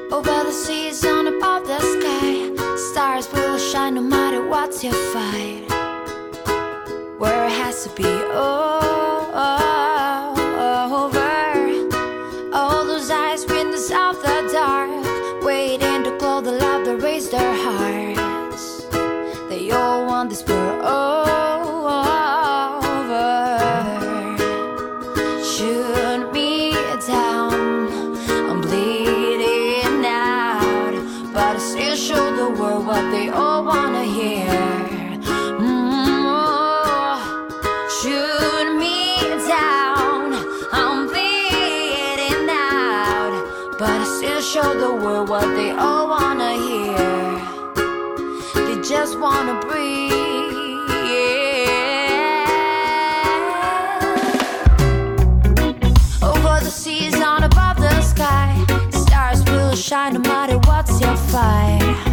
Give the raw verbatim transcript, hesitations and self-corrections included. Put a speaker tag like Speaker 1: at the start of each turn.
Speaker 1: Over the seas on above the sky, stars will shine no matter what you fight. Where it has to be over. All those eyes windows of the dark, waiting to call the love that raised their hearts. They all want this world over. Shoot me down, I'm bleeding out, but I still show the world what they all wanna hear. Mm-hmm. Shoot me down, I'm bleeding out, but I still show the world what they all wanna hear. They just wanna breathe. Over the seas on above the sky, stars will shine no matter what's your fight.